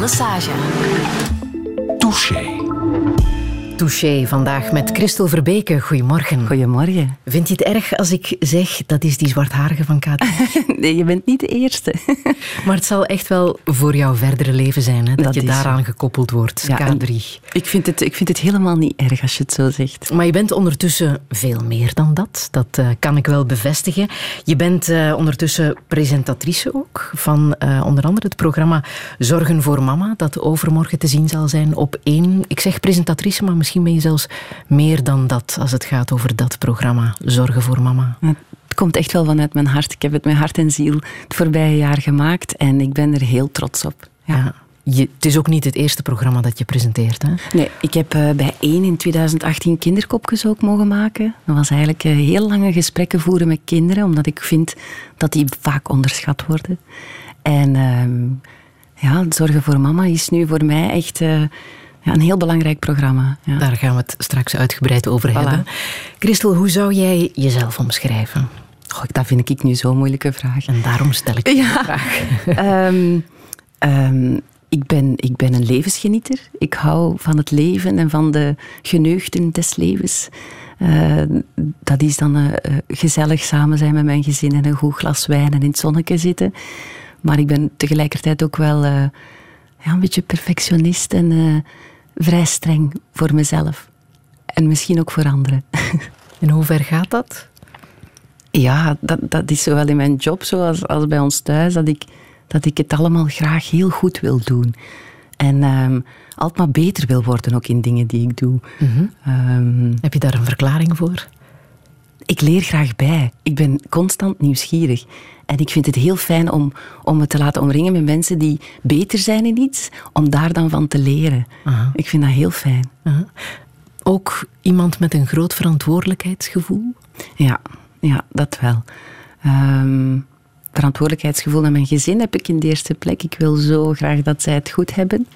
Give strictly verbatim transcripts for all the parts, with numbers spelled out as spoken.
Lesage. Touché. Touché, vandaag met Christel Verbeke. Goedemorgen. Goedemorgen. Vind je het erg als ik zeg dat is die zwartharige van K drie? Nee, je bent niet de eerste. Maar het zal echt wel voor jouw verdere leven zijn, hè, dat, dat je daaraan zo gekoppeld wordt, ja, K drie. Ik vind, het, ik vind het helemaal niet erg als je het zo zegt. Maar je bent ondertussen veel meer dan dat. Dat uh, kan ik wel bevestigen. Je bent uh, ondertussen presentatrice ook van uh, onder andere het programma Zorgen voor Mama, dat overmorgen te zien zal zijn op één. Ik zeg presentatrice, maar misschien ben je zelfs meer dan dat als het gaat over dat programma Zorgen voor Mama. Het komt echt wel vanuit mijn hart. Ik heb het met hart en ziel het voorbije jaar gemaakt en ik ben er heel trots op. Ja. Ja. Je, het is ook niet het eerste programma dat je presenteert, hè? Nee, ik heb uh, bij één in twintig achttien kinderkopjes ook mogen maken. Dat was eigenlijk uh, heel lange gesprekken voeren met kinderen, omdat ik vind dat die vaak onderschat worden. En uh, ja, Zorgen voor Mama is nu voor mij echt uh, ja, een heel belangrijk programma. Ja. Daar gaan we het straks uitgebreid over Voilà. hebben. Christel, hoe zou jij jezelf omschrijven? Goh, dat vind ik nu zo'n moeilijke vraag. En daarom stel ik je ja. de vraag. um, um, Ik ben, ik ben een levensgenieter. Ik hou van het leven en van de geneugten des levens. Uh, dat is dan uh, gezellig samen zijn met mijn gezin en een goed glas wijn en in het zonnetje zitten. Maar ik ben tegelijkertijd ook wel uh, ja, een beetje perfectionist en uh, vrij streng voor mezelf. En misschien ook voor anderen. En hoe ver gaat dat? Ja, dat, dat is zowel in mijn job zoals als bij ons thuis, dat ik... dat ik het allemaal graag heel goed wil doen. En um, altijd maar beter wil worden ook in dingen die ik doe. Mm-hmm. Um, Heb je daar een verklaring voor? Ik leer graag bij. Ik ben constant nieuwsgierig. En ik vind het heel fijn om, om me te laten omringen met mensen die beter zijn in iets, om daar dan van te leren. Uh-huh. Ik vind dat heel fijn. Uh-huh. Ook iemand met een groot verantwoordelijkheidsgevoel? Ja, ja dat wel. Um, verantwoordelijkheidsgevoel naar mijn gezin heb ik in de eerste plek. Ik wil zo graag dat zij het goed hebben.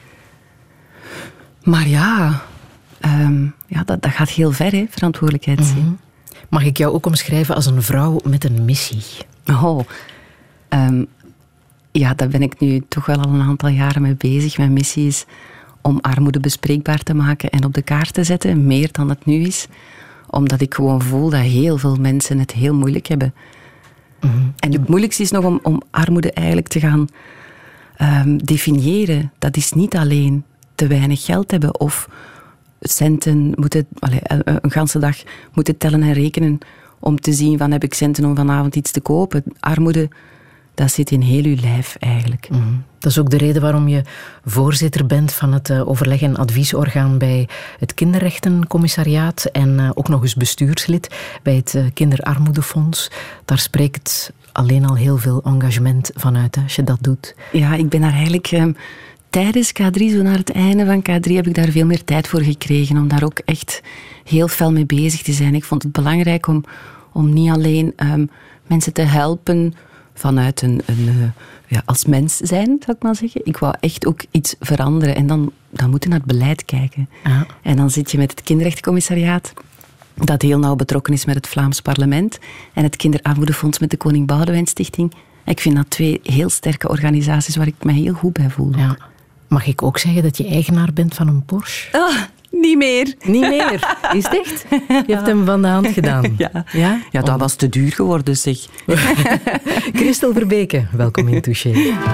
Maar ja, um, ja dat, dat gaat heel ver, hè, verantwoordelijkheidszin. Mm-hmm. Mag ik jou ook omschrijven als een vrouw met een missie? Oh, um, ja, daar ben ik nu toch wel al een aantal jaren mee bezig. Mijn missie is om armoede bespreekbaar te maken en op de kaart te zetten, meer dan het nu is. Omdat ik gewoon voel dat heel veel mensen het heel moeilijk hebben. Mm-hmm. En het moeilijkste is nog om, om armoede eigenlijk te gaan um, definiëren. Dat is niet alleen te weinig geld hebben of centen moeten, allez, een ganse dag moeten tellen en rekenen om te zien van heb ik centen om vanavond iets te kopen. Armoede, dat zit in heel uw lijf eigenlijk. Mm-hmm. Dat is ook de reden waarom je voorzitter bent van het uh, overleg- en adviesorgaan bij het Kinderrechtencommissariaat en uh, ook nog eens bestuurslid bij het uh, Kinderarmoedefonds. Daar spreekt alleen al heel veel engagement vanuit als je dat doet. Ja, ik ben daar eigenlijk... Um, tijdens K drie, zo naar het einde van K drie, heb ik daar veel meer tijd voor gekregen om daar ook echt heel fel mee bezig te zijn. Ik vond het belangrijk om, om niet alleen um, mensen te helpen vanuit een, een uh, ja, als mens zijn, zou ik maar zeggen. Ik wou echt ook iets veranderen. En dan, dan moet je naar het beleid kijken. Ja. En dan zit je met het Kinderrechtencommissariaat, dat heel nauw betrokken is met het Vlaams parlement, en het Kinderarmoedefonds met de Koning Boudewijn Stichting. Ik vind dat twee heel sterke organisaties waar ik me heel goed bij voel. Ja. Mag ik ook zeggen dat je eigenaar bent van een Porsche? Oh, niet meer. Niet meer? Is het echt? Je hebt hem van de hand gedaan. Ja, ja? ja dat Om... was te duur geworden, zeg. Christel Verbeke, welkom in Touché.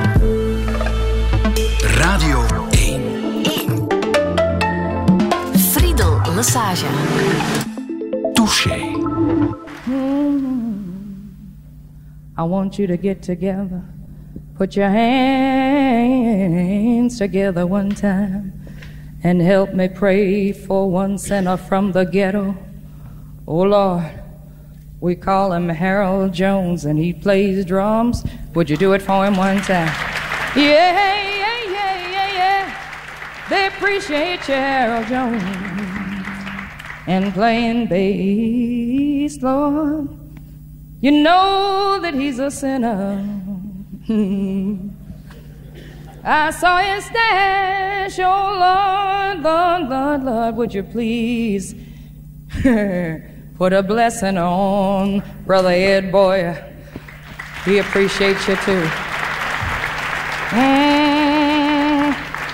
Radio één. Friedel Lesage. Touché. I want you to get together. Put your hands together one time and help me pray for one sinner from the ghetto. Oh Lord, we call him Harold Jones and he plays drums. Would you do it for him one time? Yeah, yeah, yeah, yeah, yeah. They appreciate you, Harold Jones, and playing bass, Lord. You know that he's a sinner. I saw his stash, oh Lord, Lord, Lord, Lord, would you please put a blessing on Brother Ed, boy, he appreciates you too. Mm,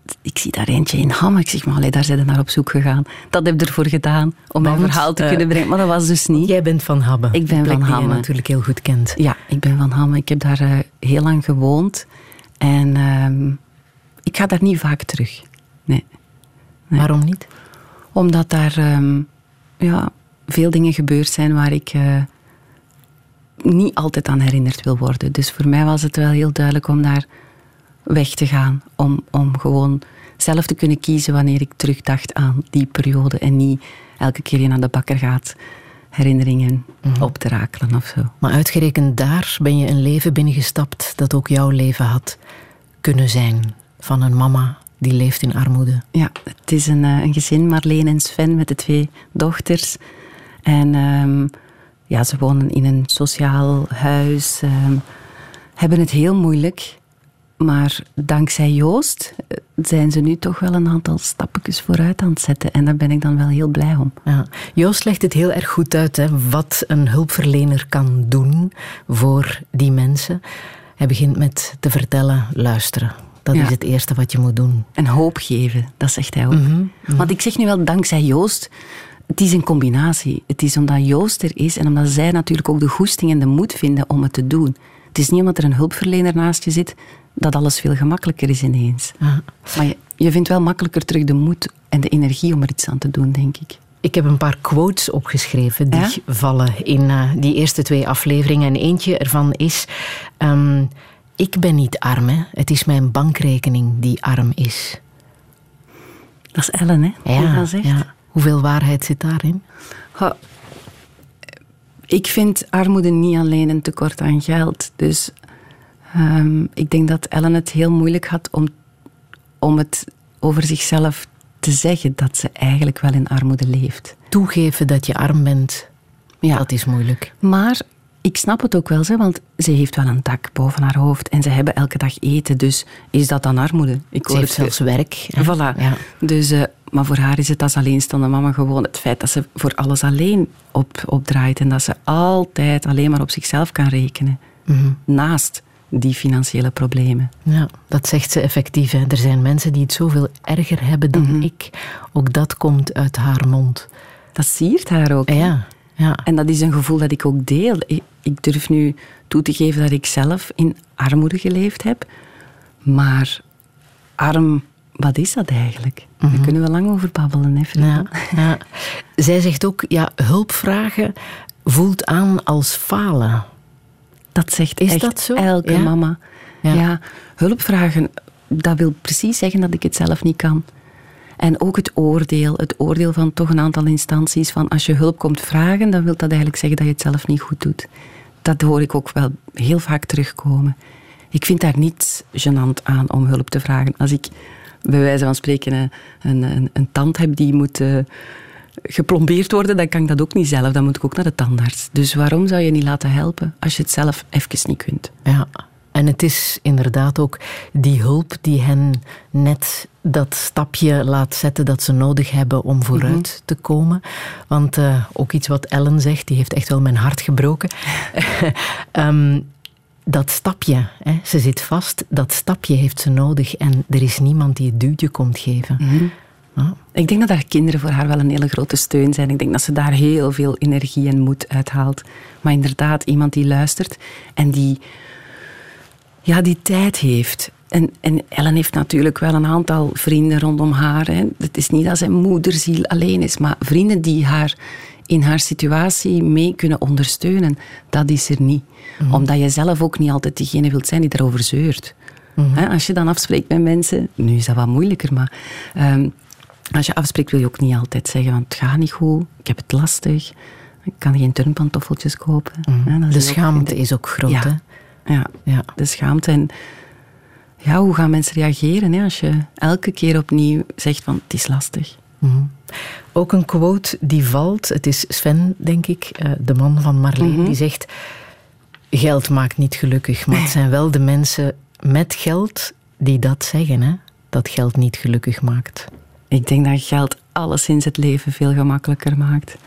ik zie daar eentje in Hamme. Ik zeg, maar allee, daar zijn ze naar op zoek gegaan. Dat heb ik ervoor gedaan, om mijn Want, verhaal te uh, kunnen brengen. Maar dat was dus niet. Jij bent van Habbe. Ik ben een plek van die je Hamme. natuurlijk heel goed kent. Ja, ik ben van Hamme. Ik heb daar uh, heel lang gewoond. En uh, ik ga daar niet vaak terug. Nee. nee. Waarom niet? Omdat daar um, ja, veel dingen gebeurd zijn waar ik uh, niet altijd aan herinnerd wil worden. Dus voor mij was het wel heel duidelijk om daar weg te gaan. Om, om gewoon zelf te kunnen kiezen wanneer ik terugdacht aan die periode. En niet elke keer je naar de bakker gaat herinneringen mm-hmm. op te rakelen of zo. Maar uitgerekend daar ben je een leven binnengestapt dat ook jouw leven had kunnen zijn. Van een mama die leeft in armoede. Ja, het is een, een gezin, Marleen en Sven, met de twee dochters. En um, ja, ze wonen in een sociaal huis. Um, hebben het heel moeilijk. Maar dankzij Joost zijn ze nu toch wel een aantal stappetjes vooruit aan het zetten. En daar ben ik dan wel heel blij om. Ja. Joost legt het heel erg goed uit, hè, wat een hulpverlener kan doen voor die mensen. Hij begint met te vertellen, luisteren. Dat ja. is het eerste wat je moet doen. En hoop geven, dat zegt hij ook. Mm-hmm, mm-hmm. Want ik zeg nu wel dankzij Joost. Het is een combinatie. Het is omdat Joost er is en omdat zij natuurlijk ook de goesting en de moed vinden om het te doen. Het is niet omdat er een hulpverlener naast je zit dat alles veel gemakkelijker is ineens. Ja. Maar je, je vindt wel makkelijker terug de moed en de energie om er iets aan te doen, denk ik. Ik heb een paar quotes opgeschreven die ja? vallen in uh, die eerste twee afleveringen. En eentje ervan is... Um, ik ben niet arm, hè. Het is mijn bankrekening die arm is. Dat is Ellen, hè? Ja, dat zegt. Ja. Hoeveel waarheid zit daarin? Ha, ik vind armoede niet alleen een tekort aan geld. Dus um, ik denk dat Ellen het heel moeilijk had om, om het over zichzelf te zeggen dat ze eigenlijk wel in armoede leeft. Toegeven dat je arm bent, ja. dat is moeilijk. Maar ik snap het ook wel, hè, want ze heeft wel een dak boven haar hoofd en ze hebben elke dag eten. Dus is dat dan armoede? Ik ze heeft zelfs werk. Voilà. Ja. Dus, uh, maar voor haar is het als alleenstaande mama gewoon het feit dat ze voor alles alleen op, opdraait. En dat ze altijd alleen maar op zichzelf kan rekenen. Mm-hmm. Naast die financiële problemen. Ja, dat zegt ze effectief. Hè. Er zijn mensen die het zoveel erger hebben dan mm-hmm. ik. Ook dat komt uit haar mond. Dat siert haar ook. Ja. Ja. En dat is een gevoel dat ik ook deel. Ik durf nu toe te geven dat ik zelf in armoede geleefd heb. Maar arm, wat is dat eigenlijk? Mm-hmm. Daar kunnen we lang over babbelen. Hè, ja, ja. Zij zegt ook, ja, hulp vragen voelt aan als falen. Dat zegt is echt dat zo? elke ja? mama. Ja. Ja, hulp vragen, dat wil precies zeggen dat ik het zelf niet kan. En ook het oordeel, het oordeel van toch een aantal instanties van als je hulp komt vragen, dan wil dat eigenlijk zeggen dat je het zelf niet goed doet. Dat hoor ik ook wel heel vaak terugkomen. Ik vind daar niets gênant aan om hulp te vragen. Als ik bij wijze van spreken een, een, een, een tand heb die moet uh, geplombeerd worden, dan kan ik dat ook niet zelf. Dan moet ik ook naar de tandarts. Dus waarom zou je niet laten helpen als je het zelf even niet kunt? Ja. En het is inderdaad ook die hulp die hen net dat stapje laat zetten dat ze nodig hebben om vooruit mm-hmm. te komen. Want uh, ook iets wat Ellen zegt, die heeft echt wel mijn hart gebroken. um, dat stapje, hè, ze zit vast, dat stapje heeft ze nodig en er is niemand die het duwtje komt geven. Mm-hmm. Ja. Ik denk dat haar kinderen voor haar wel een hele grote steun zijn. Ik denk dat ze daar heel veel energie en moed uithaalt. Maar inderdaad, iemand die luistert en die... Ja, die tijd heeft. En, en Ellen heeft natuurlijk wel een aantal vrienden rondom haar. Hè. Het is niet dat zij moederziel alleen is, maar vrienden die haar in haar situatie mee kunnen ondersteunen, dat is er niet. Mm-hmm. Omdat je zelf ook niet altijd degene wilt zijn die daarover zeurt. Mm-hmm. Hè, als je dan afspreekt met mensen, nu is dat wat moeilijker, maar um, als je afspreekt wil je ook niet altijd zeggen, want het gaat niet goed, ik heb het lastig, ik kan geen turnpantoffeltjes kopen. Mm-hmm. Hè, de is schaamte ook, is ook groot, ja. hè? Ja, ja, de schaamte. En ja, hoe gaan mensen reageren hè, als je elke keer opnieuw zegt van het is lastig. Mm-hmm. Ook een quote die valt, het is Sven, denk ik, de man van Marleen, mm-hmm. die zegt, geld maakt niet gelukkig, maar het zijn wel de mensen met geld die dat zeggen, hè, dat geld niet gelukkig maakt. Ik denk dat geld alleszins het leven veel gemakkelijker maakt.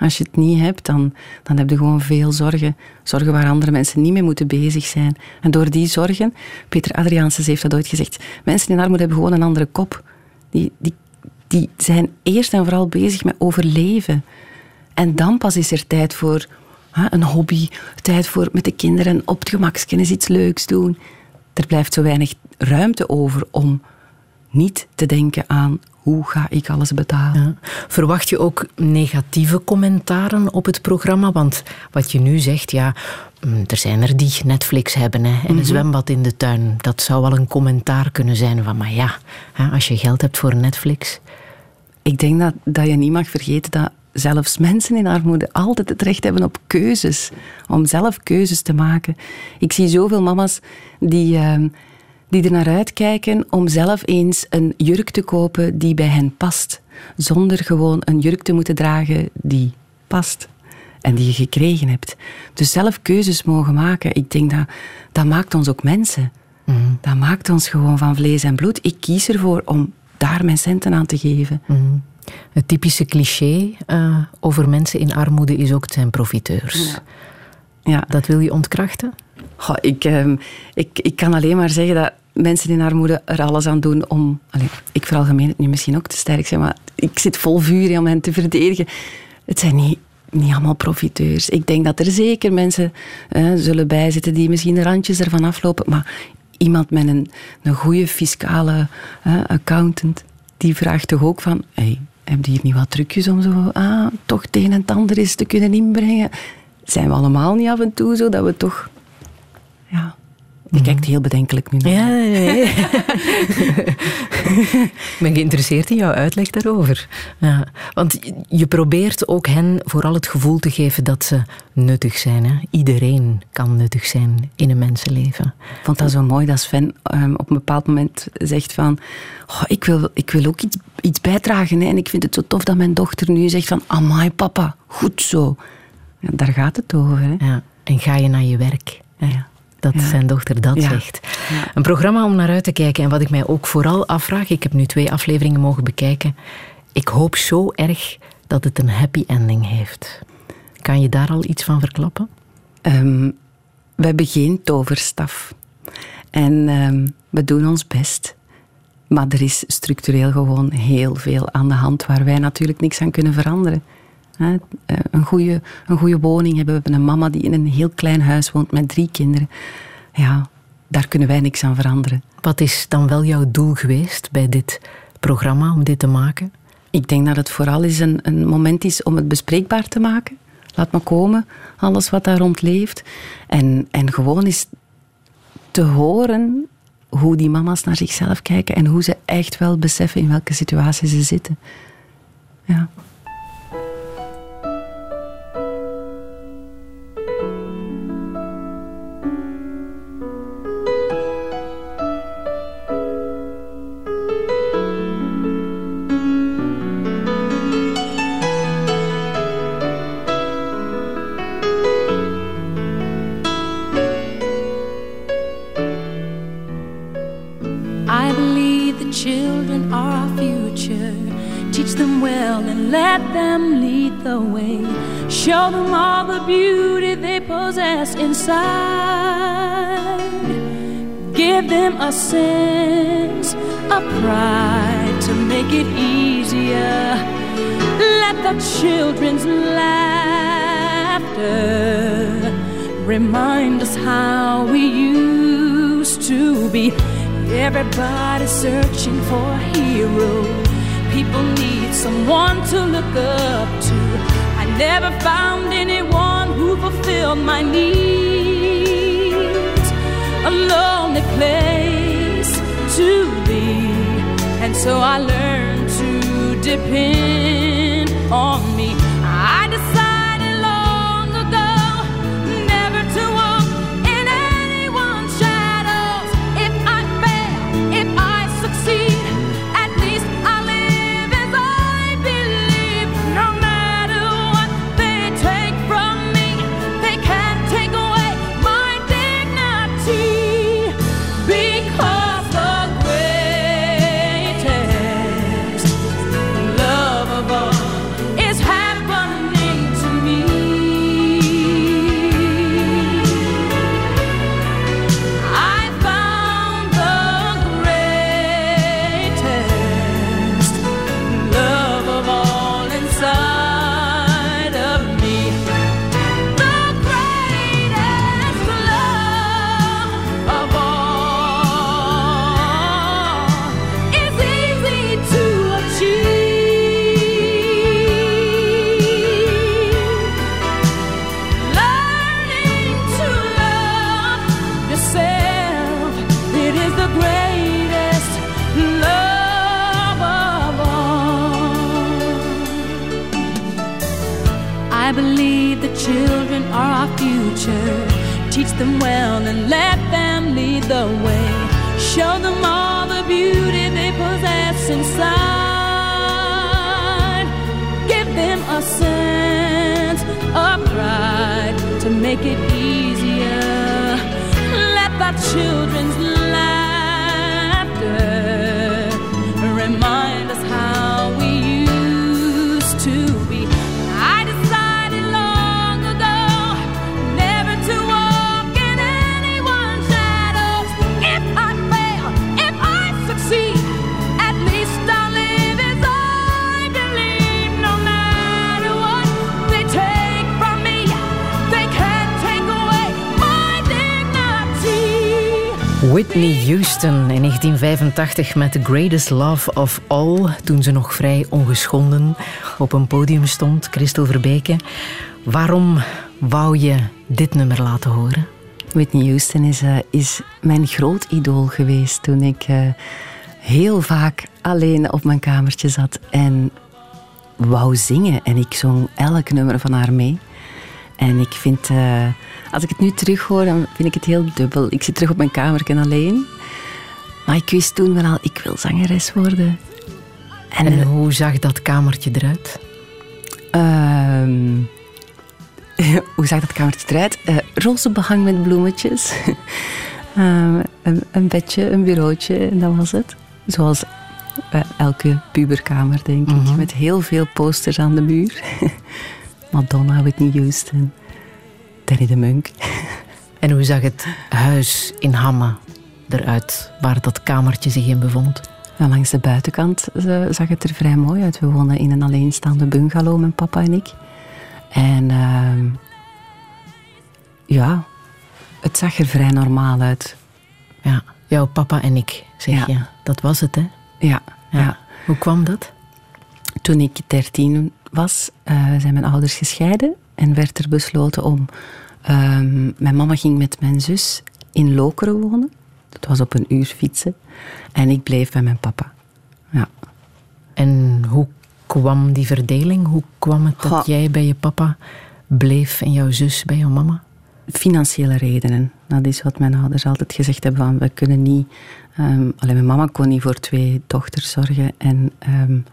Als je het niet hebt, dan, dan heb je gewoon veel zorgen. Zorgen waar andere mensen niet mee moeten bezig zijn. En door die zorgen, Peter Adriaansens heeft dat ooit gezegd, mensen in armoede hebben gewoon een andere kop. Die, die, die zijn eerst en vooral bezig met overleven. En dan pas is er tijd voor hè, een hobby, tijd voor met de kinderen op het gemakskennis iets leuks doen. Er blijft zo weinig ruimte over om niet te denken aan hoe ga ik alles betalen. Ja. Verwacht je ook negatieve commentaren op het programma? Want wat je nu zegt, ja, er zijn er die Netflix hebben hè, en een mm-hmm. zwembad in de tuin. Dat zou wel een commentaar kunnen zijn van, maar ja, als je geld hebt voor Netflix. Ik denk dat, dat je niet mag vergeten dat zelfs mensen in armoede altijd het recht hebben op keuzes. Om zelf keuzes te maken. Ik zie zoveel mama's die, uh, die er naar uitkijken om zelf eens een jurk te kopen die bij hen past. Zonder gewoon een jurk te moeten dragen die past. En die je gekregen hebt. Dus zelf keuzes mogen maken. Ik denk dat dat maakt ons ook mensen. Mm. Dat maakt ons gewoon van vlees en bloed. Ik kies ervoor om daar mijn centen aan te geven. Mm. Het typische cliché uh, over mensen in armoede is ook, het zijn profiteurs. Ja. Ja. Dat wil je ontkrachten? Goh, ik, uh, ik, ik kan alleen maar zeggen dat mensen in armoede er alles aan doen om... Allez, ik veralgemeen het nu misschien ook te sterk zijn, maar ik zit vol vuur om hen te verdedigen. Het zijn niet, niet allemaal profiteurs. Ik denk dat er zeker mensen uh, zullen bijzitten die misschien de randjes ervan aflopen, maar iemand met een, een goede fiscale uh, accountant, die vraagt toch ook van... Hey, heb je hier niet wat trucjes om zo ah, toch het een en het ander eens te kunnen inbrengen? Zijn we allemaal niet af en toe zo dat we toch... Ja... Je mm. kijkt heel bedenkelijk nu naar. Ja, ja, ja. Ik ben geïnteresseerd in jouw uitleg daarover. Ja, want je probeert ook hen vooral het gevoel te geven dat ze nuttig zijn. Hè? Iedereen kan nuttig zijn in een mensenleven. Ik vond dat zo mooi dat Sven um, op een bepaald moment zegt van... Oh, ik, wil, ik wil ook iets, iets bijdragen. Hè? En ik vind het zo tof dat mijn dochter nu zegt van... Amai papa, goed zo. Ja, daar gaat het over. Hè? Ja, en ga je naar je werk. Hè? Ja. Dat ja. zijn dochter dat ja. zegt. Ja. Een programma om naar uit te kijken. En wat ik mij ook vooral afvraag... Ik heb nu twee afleveringen mogen bekijken. Ik hoop zo erg dat het een happy ending heeft. Kan je daar al iets van verklappen? Um, we hebben geen toverstaf. En um, we doen ons best. Maar er is structureel gewoon heel veel aan de hand... waar wij natuurlijk niks aan kunnen veranderen. He, een goede, een goede woning hebben. We hebben een mama die in een heel klein huis woont met drie kinderen. Ja, daar kunnen wij niks aan veranderen. Wat is dan wel jouw doel geweest bij dit programma, om dit te maken? Ik denk dat het vooral eens een, een moment is om het bespreekbaar te maken. Laat maar komen, alles wat daar rond leeft. En, en gewoon eens te horen hoe die mama's naar zichzelf kijken en hoe ze echt wel beseffen in welke situatie ze zitten. Ja. Children are our future. Teach them well and let them lead the way. Show them all the beauty they possess inside. Give them a sense of pride to make it easier. Let the children's laughter remind us how we used to be. Everybody's searching for a hero. People need someone to look up to. I never found anyone who fulfilled my needs. A lonely place to be. And so I learned to depend on me. I decided long ago never to walk in anyone's shadows. If I If I succeed, at least I live as I believe. No matter what they take from me, they can't take away my dignity. Because the greatest love of all is happiness. children are our future. Teach them well and let them lead the way. Show them all the beauty they possess inside. Give them a sense of pride to make it easier. Let the children's laughter remind us how we used to be. I decided long ago never to walk in anyone's shadows. If I fail, if I succeed, at least I'll live as I believe. No matter what they take from me, they can't take away my dignity. Whitney Houston in negentien vijfentachtig met The Greatest Love of All, toen ze nog vrij ongeschonden op een podium stond. Christel Verbeke, waarom wou je dit nummer laten horen? Whitney Houston is, uh, is mijn groot idool geweest toen ik uh, heel vaak alleen op mijn kamertje zat en wou zingen. En ik zong elk nummer van haar mee. En ik vind, uh, als ik het nu terughoor, dan vind ik het heel dubbel. Ik zit terug op mijn kamertje alleen. Maar ik wist toen wel al, ik wil zangeres worden. En, en hoe zag dat kamertje eruit? Uh, hoe zag dat kamertje eruit? Uh, roze behang met bloemetjes. uh, een, een bedje, een bureautje en dat was het. Zoals bij elke puberkamer, denk ik. Mm-hmm. Met heel veel posters aan de muur. Madonna, Whitney Houston, Danny de Munk. En hoe zag het huis in Hamme eruit, waar dat kamertje zich in bevond? Ja, langs de buitenkant zag het er vrij mooi uit. We woonden in een alleenstaande bungalow, mijn papa en ik. En uh, ja, het zag er vrij normaal uit. Ja, jouw papa en ik, zeg ja. je. Dat was het, hè? Ja, ja. ja. Hoe kwam dat? Toen ik dertien was, uh, zijn mijn ouders gescheiden en werd er besloten om... Uh, mijn mama ging met mijn zus in Lokeren wonen. Dat was op een uur fietsen. En ik bleef bij mijn papa. Ja. En hoe kwam die verdeling? Hoe kwam het dat Goh. jij bij je papa bleef en jouw zus bij jouw mama? Financiële redenen. Dat is wat mijn ouders altijd gezegd hebben. Van, we kunnen niet... Um, alleen mijn mama kon niet voor twee dochters zorgen. En um,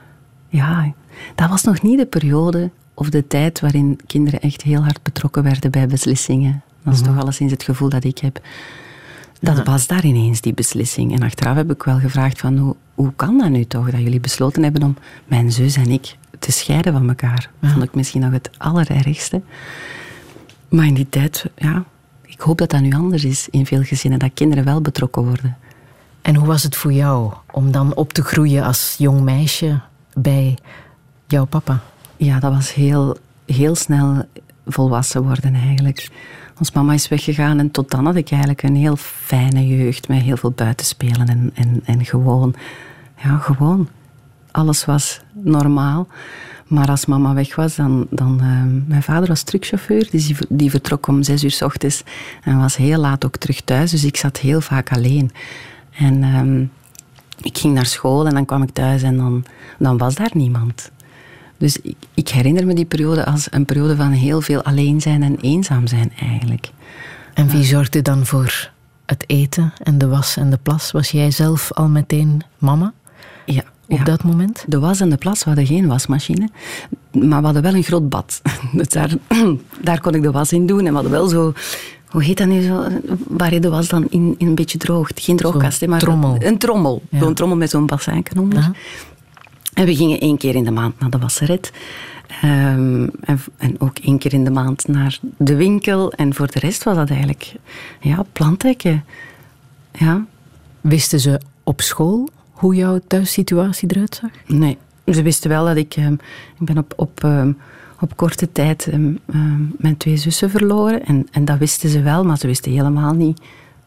ja, dat was nog niet de periode of de tijd waarin kinderen echt heel hard betrokken werden bij beslissingen. Dat is mm-hmm. toch alleszins het gevoel dat ik heb. Dat ja. was daar ineens, die beslissing. En achteraf heb ik wel gevraagd van, hoe, hoe kan dat nu toch? Dat jullie besloten hebben om mijn zus en ik te scheiden van elkaar. Ja. Vond ik misschien nog het allerergste. Maar in die tijd, ja, ik hoop dat dat nu anders is in veel gezinnen. Dat kinderen wel betrokken worden. En hoe was het voor jou om dan op te groeien als jong meisje bij jouw papa? Ja, dat was heel, heel snel volwassen worden eigenlijk. Ons mama is weggegaan en tot dan had ik eigenlijk een heel fijne jeugd met heel veel buitenspelen en, en, en gewoon, ja, gewoon. Alles was normaal. Maar als mama weg was, dan... dan uh, mijn vader was truckchauffeur, dus die, die vertrok om zes uur 's ochtends en was heel laat ook terug thuis. Dus ik zat heel vaak alleen. En um, ik ging naar school en dan kwam ik thuis en dan, dan was daar niemand. Dus ik, ik herinner me die periode als een periode van heel veel alleen zijn en eenzaam zijn eigenlijk. En wie zorgde dan voor het eten en de was en de plas? Was jij zelf al meteen mama? Ja. Op ja. dat moment? De was en de plas, we hadden geen wasmachine. Maar we hadden wel een groot bad. Dus daar, daar kon ik de was in doen. En we hadden wel zo... Hoe heet dat nu zo? Waar je de was dan in, in een beetje droogt. Geen droogkast, hè, maar trommel. Een trommel. Ja. Zo'n trommel met zo'n bassijnken onder. Ja. En we gingen één keer in de maand naar de wasseret. Um, en, en ook één keer in de maand naar de winkel. En voor de rest was dat eigenlijk... Ja, plantrekken. Ja. Wisten ze op school hoe jouw thuissituatie eruit zag? Nee. Ze wisten wel dat ik... Um, ik ben op... op um, op korte tijd um, um, mijn twee zussen verloren. En, en dat wisten ze wel, maar ze wisten helemaal niet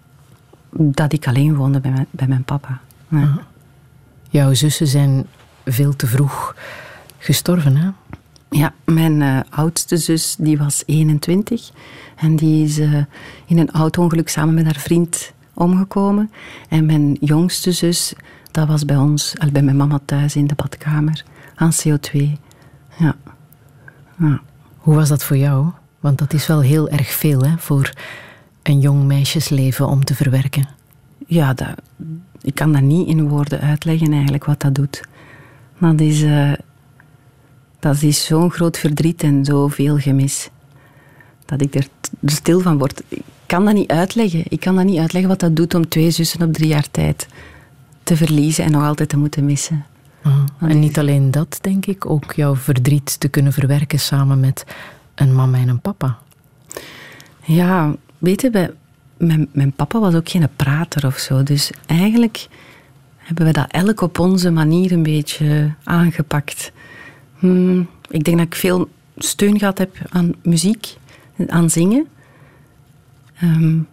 dat ik alleen woonde bij mijn, bij mijn papa. Ja. Uh-huh. Jouw zussen zijn veel te vroeg gestorven, hè? Ja, mijn uh, oudste zus die was eenentwintig. En die is uh, in een auto-ongeluk samen met haar vriend omgekomen. En mijn jongste zus, dat was bij ons, bij mijn mama thuis in de badkamer, aan C O twee. Ja. Ja. Hoe was dat voor jou? Want dat is wel heel erg veel, hè, voor een jong meisjesleven om te verwerken. Ja, dat, ik kan dat niet in woorden uitleggen eigenlijk wat dat doet. Dat is, uh, dat is zo'n groot verdriet en zoveel gemis. Dat ik er stil van word. Ik kan dat niet uitleggen. Ik kan dat niet uitleggen wat dat doet om twee zussen op drie jaar tijd te verliezen en nog altijd te moeten missen. Uh, en niet alleen dat, denk ik. Ook jouw verdriet te kunnen verwerken samen met een mama en een papa. Ja, weet je, mijn, mijn papa was ook geen prater of zo. Dus eigenlijk hebben we dat elk op onze manier een beetje aangepakt. Hmm, ik denk dat ik veel steun gehad heb aan muziek, aan zingen. Um,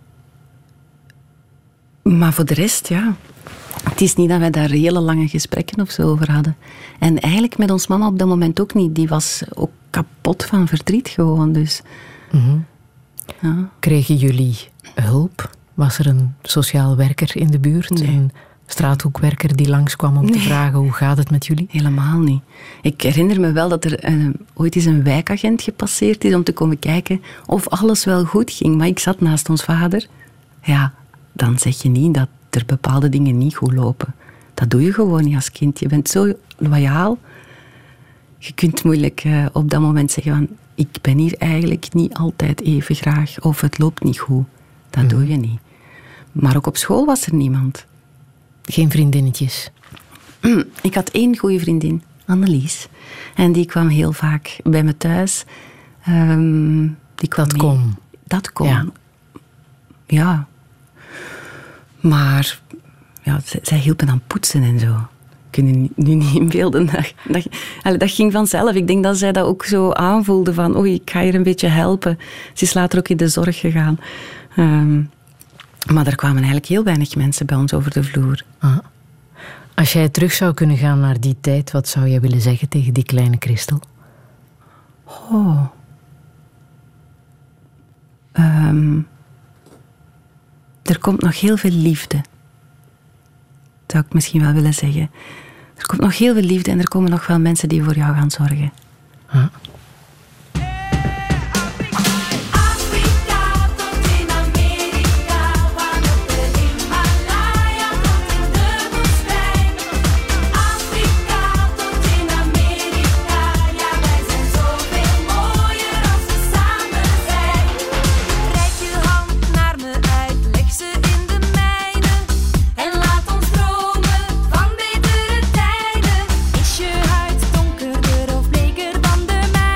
maar voor de rest, ja. Het is niet dat wij daar hele lange gesprekken of zo over hadden. En eigenlijk met ons mama op dat moment ook niet. Die was ook kapot van verdriet gewoon. Dus. Mm-hmm. Ja. Kregen jullie hulp? Was er een sociaal werker in de buurt? Nee. Een straathoekwerker die langskwam om nee. te vragen hoe gaat het met jullie? Helemaal niet. Ik herinner me wel dat er uh, ooit eens een wijkagent gepasseerd is om te komen kijken of alles wel goed ging. Maar ik zat naast ons vader. Ja, dan zeg je niet dat er bepaalde dingen niet goed lopen. Dat doe je gewoon niet als kind. Je bent zo loyaal. Je kunt moeilijk uh, op dat moment zeggen van ik ben hier eigenlijk niet altijd even graag of het loopt niet goed. Dat hmm. doe je niet. Maar ook op school was er niemand. Geen vriendinnetjes? Ik had één goede vriendin, Annelies. En die kwam heel vaak bij me thuis. Um, die kwam dat kon? Dat kon. Ja. ja. Maar ja, zij, zij hielpen aan poetsen en zo. Kun je nu niet inbeelden. Dat, dat, dat ging vanzelf. Ik denk dat zij dat ook zo aanvoelde van oei, ik ga hier een beetje helpen. Ze is later ook in de zorg gegaan. Um, maar er kwamen eigenlijk heel weinig mensen bij ons over de vloer. Ah. Als jij terug zou kunnen gaan naar die tijd, wat zou jij willen zeggen tegen die kleine Christel? Oh. Um, er komt nog heel veel liefde. Zou ik misschien wel willen zeggen. Er komt nog heel veel liefde en er komen nog wel mensen die voor jou gaan zorgen. Ah. Is je huid donkerder of bleker dan de mijne?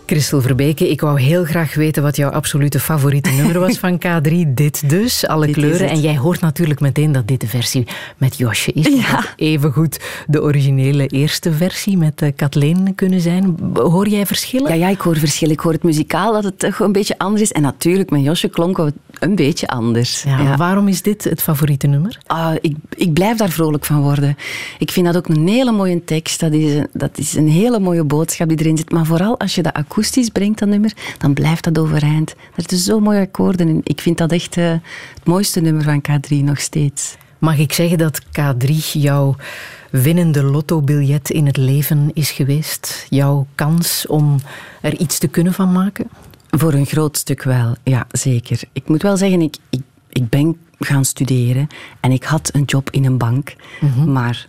Christel Verbeke, ik wou heel graag weten wat jouw absolute favoriete nummer was van K drie. Dit dus, alle dit kleuren. En jij hoort natuurlijk meteen dat dit de versie met Josje is. Ja. Evengoed de originele eerste versie met uh, Kathleen kunnen zijn. Hoor jij verschillen? Ja, ja, ik hoor verschillen. Ik hoor het muzikaal dat het toch een beetje anders is. En natuurlijk, met Josje klonk het een beetje anders. Ja, Ja. Waarom is dit het favoriete nummer? Ah, ik, ik blijf daar vrolijk van worden. Ik vind dat ook een hele mooie tekst. Dat is een, dat is een hele mooie boodschap die erin zit. Maar vooral als je dat akoestisch brengt, dat nummer, dan blijft dat overeind. Er zitten zo mooie akkoorden in. Ik vind dat echt uh, het mooiste nummer van K drie nog steeds. Mag ik zeggen dat K drie jouw winnende lottobiljet in het leven is geweest? Jouw kans om er iets te kunnen van maken? Voor een groot stuk wel, ja, zeker. Ik moet wel zeggen, ik, ik, ik ben gaan studeren en ik had een job in een bank. Mm-hmm. Maar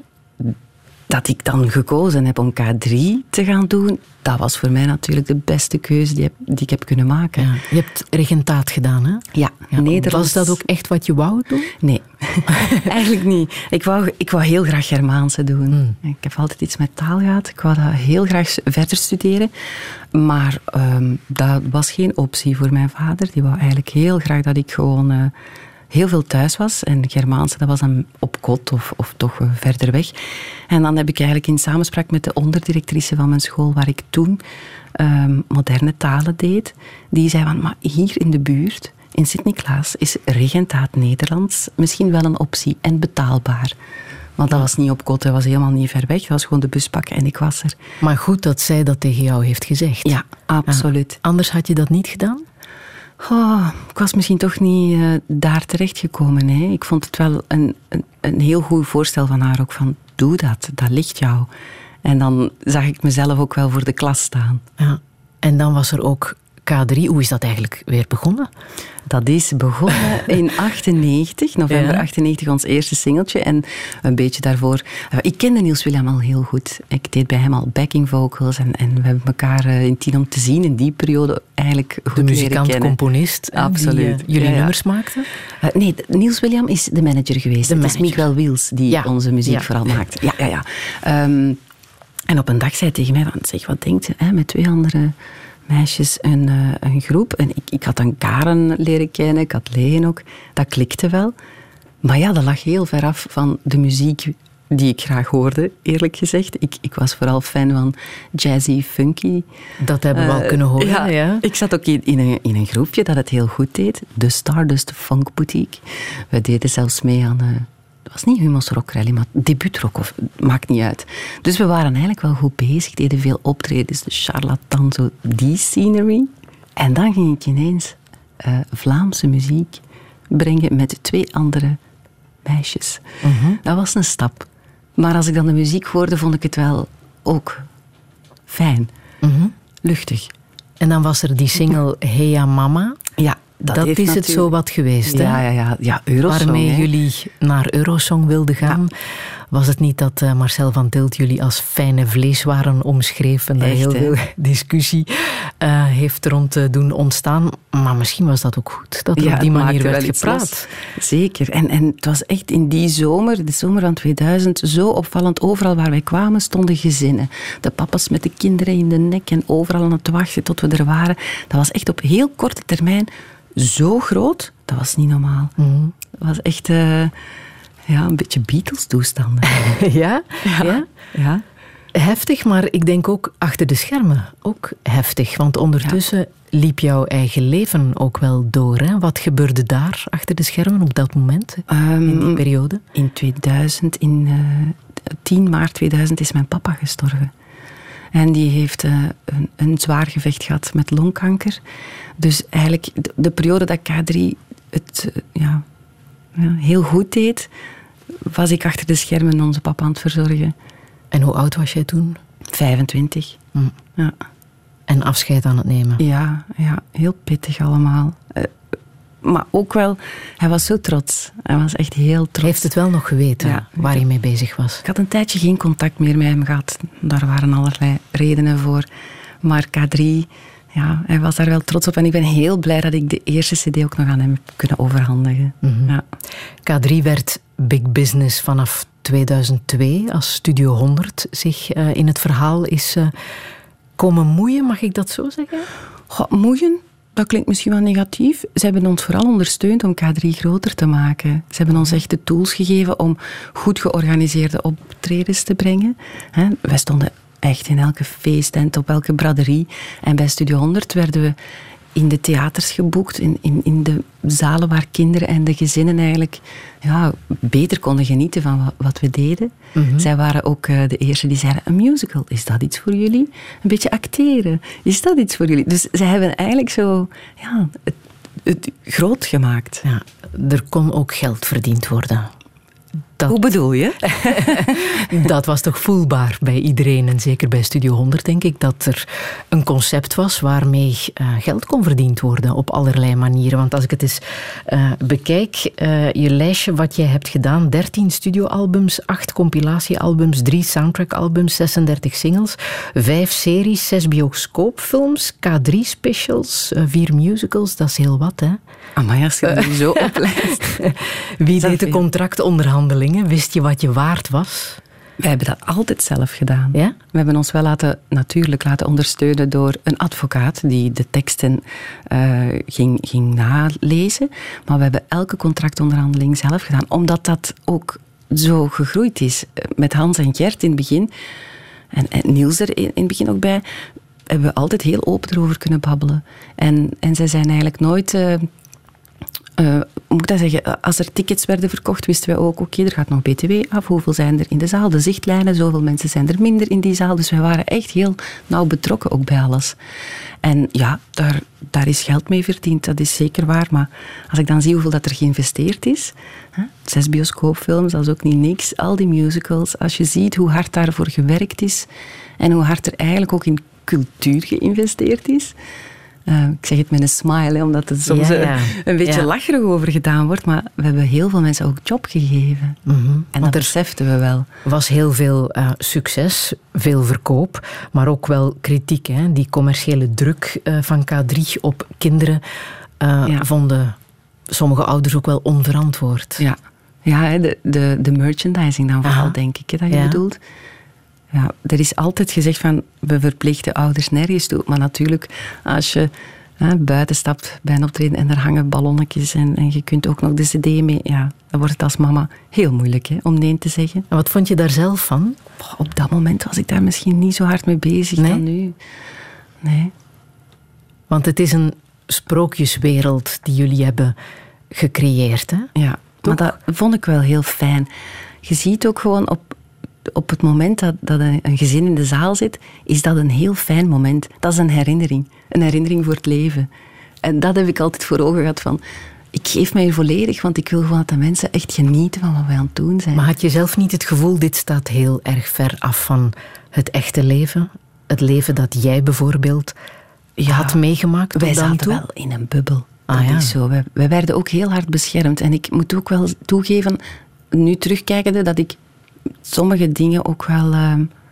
dat ik dan gekozen heb om K drie te gaan doen, dat was voor mij natuurlijk de beste keuze die, die ik heb kunnen maken. Ja, je hebt regentaat gedaan, hè? Ja, ja, Nederlands. Was dat ook echt wat je wou doen? Nee, eigenlijk niet. Ik wou, ik wou heel graag Germaanse doen. Mm. Ik heb altijd iets met taal gehad. Ik wou dat heel graag verder studeren. Maar um, dat was geen optie voor mijn vader. Die wou eigenlijk heel graag dat ik gewoon uh, heel veel thuis was. En Germaanse, dat was dan op kot of, of toch uh, verder weg. En dan heb ik eigenlijk in samenspraak met de onderdirectrice van mijn school, waar ik toen um, moderne talen deed, die zei van, maar hier in de buurt, in Sint-Niklaas, is regentaat Nederlands misschien wel een optie en betaalbaar. Want dat was niet op kot, dat was helemaal niet ver weg. Dat was gewoon de bus pakken en ik was er. Maar goed dat zij dat tegen jou heeft gezegd. Ja, absoluut. Ja. Anders had je dat niet gedaan? Oh, ik was misschien toch niet uh, daar terechtgekomen. Hè. Ik vond het wel een, een, een heel goed voorstel van haar ook van, doe dat, dat ligt jou. En dan zag ik mezelf ook wel voor de klas staan. Ja. En dan was er ook K drie. Hoe is dat eigenlijk weer begonnen? Dat is begonnen in achtennegentig, november ja. achtennegentig, ons eerste singeltje. En een beetje daarvoor... Ik kende Niels William al heel goed. Ik deed bij hem al backing vocals. En, en we hebben elkaar in Tien om te zien in die periode eigenlijk goed de leren kennen. muzikant, componist. Absoluut. Die uh, jullie ja, ja. nummers maakte? Uh, nee, Niels William is de manager geweest. De Het manager. is Miguel Wiels die ja. onze muziek ja. vooral maakt. Ja, ja, ja. Um, en op een dag zei hij tegen mij, van, zeg, wat denkt je hè, met twee andere meisjes een, uh, een groep. En ik, ik had dan Karen leren kennen, ik had Leen ook. Dat klikte wel. Maar ja, dat lag heel ver af van de muziek die ik graag hoorde, eerlijk gezegd. Ik, ik was vooral fan van jazzy, funky. Dat hebben we uh, al kunnen horen, ja, ja. Ik zat ook in, in, een, in een groepje dat het heel goed deed. De Stardust Funk Boutique. We deden zelfs mee aan... Uh, het was niet Humo's Rock Rally, maar debuutrock, of maakt niet uit. Dus we waren eigenlijk wel goed bezig, deden veel optredens, de charlatan, zo die scenery. En dan ging ik ineens uh, Vlaamse muziek brengen met twee andere meisjes. Uh-huh. Dat was een stap. Maar als ik dan de muziek hoorde, vond ik het wel ook fijn. Uh-huh. Luchtig. En dan was er die single Hey Ja Mama. Ja. Dat, dat is natuurlijk... het zo wat geweest, ja, hè? Ja, ja, ja. Eurosong, waarmee hè? jullie naar Eurosong wilden gaan. Ja. Was het niet dat uh, Marcel van Tilt jullie als fijne vleeswaren omschreef en daar heel hè? veel discussie uh, heeft rond uh, doen ontstaan? Maar misschien was dat ook goed, dat er ja, op die manier werd gepraat. Zeker. En, en het was echt in die zomer, de zomer van tweeduizend, zo opvallend. Overal waar wij kwamen stonden gezinnen. De papa's met de kinderen in de nek en overal aan het wachten tot we er waren. Dat was echt op heel korte termijn zo groot, dat was niet normaal. Mm. Dat was echt uh, ja, een beetje Beatles-toestanden. ja? Ja. ja? ja. Heftig, maar ik denk ook achter de schermen ook heftig. Want ondertussen ja. liep jouw eigen leven ook wel door. Hè? Wat gebeurde daar achter de schermen op dat moment, um, in die periode? In tweeduizend, in uh, tien maart tweeduizend is mijn papa gestorven. En die heeft uh, een, een zwaar gevecht gehad met longkanker. Dus eigenlijk de, de periode dat K drie het uh, ja, ja, heel goed deed, was ik achter de schermen onze papa aan het verzorgen. En hoe oud was jij toen? vijfentwintig. Mm. Ja. En afscheid aan het nemen? Ja, ja, heel pittig allemaal. Uh, maar ook wel, hij was zo trots. Hij was echt heel trots. Hij heeft het wel nog geweten, ja, waar hij mee bezig was. Ik had een tijdje geen contact meer met hem gehad. Daar waren allerlei redenen voor. Maar K drie, ja, hij was daar wel trots op. En ik ben heel blij dat ik de eerste cd ook nog aan hem heb kunnen overhandigen. Mm-hmm. Ja. K drie werd big business vanaf tweeduizend twee, als Studio honderd zich uh, in het verhaal is uh, komen moeien, mag ik dat zo zeggen? Goh, moeien, dat klinkt misschien wel negatief. Ze hebben ons vooral ondersteund om K drie groter te maken. Ze hebben ons echt de tools gegeven om goed georganiseerde optredens te brengen. He, wij stonden echt in elke feesttent, op elke braderie. En bij Studio honderd werden we in de theaters geboekt, in, in, in de zalen waar kinderen en de gezinnen eigenlijk ja, beter konden genieten van wat, wat we deden. Mm-hmm. Zij waren ook uh, de eerste die zeiden, een musical, is dat iets voor jullie? Een beetje acteren, is dat iets voor jullie? Dus zij hebben eigenlijk zo ja, het, het groot gemaakt. Ja, er kon ook geld verdiend worden. Dat, Hoe bedoel je? Dat was toch voelbaar bij iedereen. En zeker bij Studio honderd denk ik dat er een concept was waarmee uh, geld kon verdiend worden op allerlei manieren. Want als ik het eens uh, bekijk, uh, je lijstje wat jij hebt gedaan, dertien studioalbums, acht compilatiealbums, drie soundtrackalbums, zesendertig singles, vijf series, zes bioscoopfilms, K drie specials, uh, vier musicals, dat is heel wat, hè? Amai, als je dat nu zo oplijst. Wie deed de contractonderhandelingen? Wist je wat je waard was? Wij hebben dat altijd zelf gedaan. Ja? We hebben ons wel laten, natuurlijk laten ondersteunen door een advocaat die de teksten uh, ging, ging nalezen. Maar we hebben elke contractonderhandeling zelf gedaan. Omdat dat ook zo gegroeid is. Met Hans en Gert in het begin. En, en Niels er in, in het begin ook bij. Hebben we altijd heel open erover kunnen babbelen. En, en zij zijn eigenlijk nooit... Uh, Uh, hoe moet ik dat zeggen? Als er tickets werden verkocht, wisten wij ook, oké, okay, er gaat nog B T W af. Hoeveel zijn er in de zaal? De zichtlijnen, zoveel mensen zijn er minder in die zaal. Dus wij waren echt heel nauw betrokken ook bij alles. En ja, daar, daar is geld mee verdiend, dat is zeker waar. Maar als ik dan zie hoeveel dat er geïnvesteerd is, hè, zes bioscoopfilms, dat is ook niet niks. Al die musicals, als je ziet hoe hard daarvoor gewerkt is en hoe hard er eigenlijk ook in cultuur geïnvesteerd is... Uh, ik zeg het met een smile, hè, omdat het soms ja, ja. een beetje ja. lacherig over gedaan wordt. Maar we hebben heel veel mensen ook job gegeven. Mm-hmm. En dat beseften we wel. Er was heel veel uh, succes, veel verkoop, maar ook wel kritiek. Hè? Die commerciële druk uh, van K drie op kinderen uh, ja. vonden sommige ouders ook wel onverantwoord. Ja, ja de, de, de merchandising dan vooral, Aha. denk ik, hè, dat je ja. bedoelt. Ja, er is altijd gezegd van, we verplichten ouders nergens toe. Maar natuurlijk, als je hè, buiten stapt bij een optreden en er hangen ballonnetjes en, en je kunt ook nog de cd mee, ja, dan wordt het als mama heel moeilijk hè, om nee te zeggen. En wat vond je daar zelf van? Oh, op dat moment was ik daar misschien niet zo hard mee bezig nee? dan nu. Nee. Want het is een sprookjeswereld die jullie hebben gecreëerd, hè? Ja, toch? Maar dat vond ik wel heel fijn. Je ziet ook gewoon op Op het moment dat, dat een gezin in de zaal zit, is dat een heel fijn moment. Dat is een herinnering. Een herinnering voor het leven. En dat heb ik altijd voor ogen gehad van... Ik geef mij volledig, want ik wil gewoon dat de mensen echt genieten van wat wij aan het doen zijn. Maar had je zelf niet het gevoel, dit staat heel erg ver af van het echte leven? Het leven dat jij bijvoorbeeld ja, had meegemaakt? Wij zaten toe? wel in een bubbel. Dat ah, ja. is zo. Wij, wij werden ook heel hard beschermd. En ik moet ook wel toegeven, nu terugkijkende, dat ik sommige dingen ook wel uh,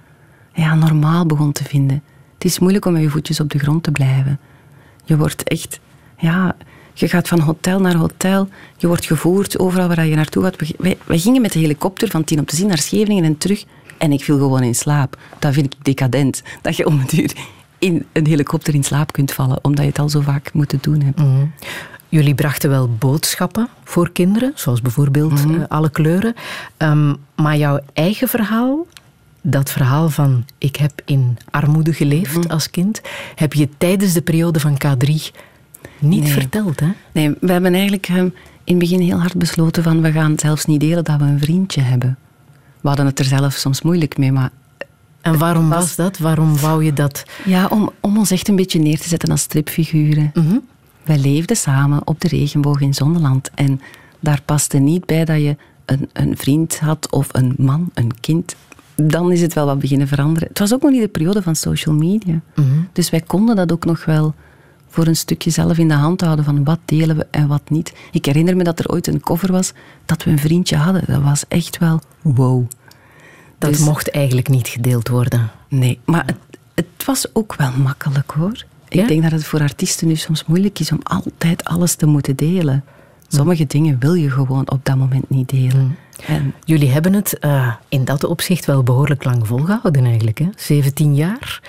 ja, normaal begon te vinden. Het is moeilijk om met je voetjes op de grond te blijven. Je wordt echt... Ja, je gaat van hotel naar hotel. Je wordt gevoerd overal waar je naartoe gaat. Wij, wij gingen met de helikopter van tien op de zin naar Scheveningen en terug. En ik viel gewoon in slaap. Dat vind ik decadent. Dat je om het uur in een helikopter in slaap kunt vallen. Omdat je het al zo vaak moeten doen hebt. Mm-hmm. Jullie brachten wel boodschappen voor kinderen, zoals bijvoorbeeld mm-hmm. uh, Alle Kleuren. Um, maar jouw eigen verhaal, dat verhaal van ik heb in armoede geleefd mm-hmm. als kind, heb je tijdens de periode van K drie niet nee. verteld, hè? Nee, we hebben eigenlijk um, in het begin heel hard besloten van we gaan zelfs niet delen dat we een vriendje hebben. We hadden het er zelf soms moeilijk mee, maar... En waarom was, was dat? Waarom wou je dat? Ja, om, om ons echt een beetje neer te zetten als stripfiguren. Mm-hmm. Wij leefden samen op de regenboog in Zonneland. En daar paste niet bij dat je een, een vriend had of een man, een kind. Dan is het wel wat beginnen veranderen. Het was ook nog niet de periode van social media. Mm-hmm. Dus wij konden dat ook nog wel voor een stukje zelf in de hand houden van wat delen we en wat niet. Ik herinner me dat er ooit een cover was dat we een vriendje hadden. Dat was echt wel wow. Dat dus, mocht eigenlijk niet gedeeld worden. Nee, maar het, het was ook wel makkelijk hoor. Ik ja? denk dat het voor artiesten nu soms moeilijk is om altijd alles te moeten delen. Sommige mm. dingen wil je gewoon op dat moment niet delen. Mm. En jullie hebben het uh, in dat opzicht wel behoorlijk lang volgehouden eigenlijk. Hè? zeventien jaar.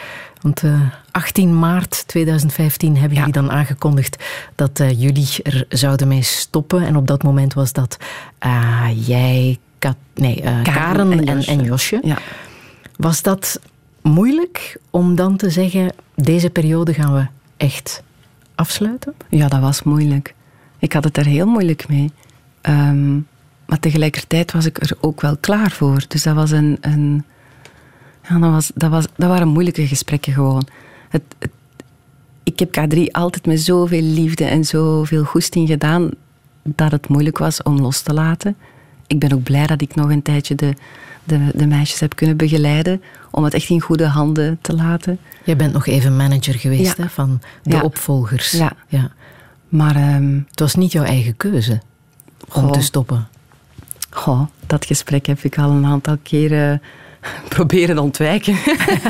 Want uh, achttien maart tweeduizend vijftien hebben jullie ja. dan aangekondigd dat uh, jullie er zouden mee stoppen. En op dat moment was dat uh, jij, Kat, nee, uh, Karen, Karen en, en Josje. En Josje. Ja. Was dat moeilijk om dan te zeggen, deze periode gaan we echt afsluiten? Ja, dat was moeilijk. Ik had het er heel moeilijk mee. Um, maar tegelijkertijd was ik er ook wel klaar voor. Dus dat was een... een ja, dat, was, dat, was, dat waren moeilijke gesprekken gewoon. Het, het, ik heb K drie altijd met zoveel liefde en zoveel goesting gedaan dat het moeilijk was om los te laten. Ik ben ook blij dat ik nog een tijdje de, de, de meisjes heb kunnen begeleiden om het echt in goede handen te laten. Jij bent nog even manager geweest ja. hè, van de ja. opvolgers. Ja. ja. Maar um, het was niet jouw eigen keuze om goh. te stoppen. Goh, dat gesprek heb ik al een aantal keren proberen ontwijken. uh,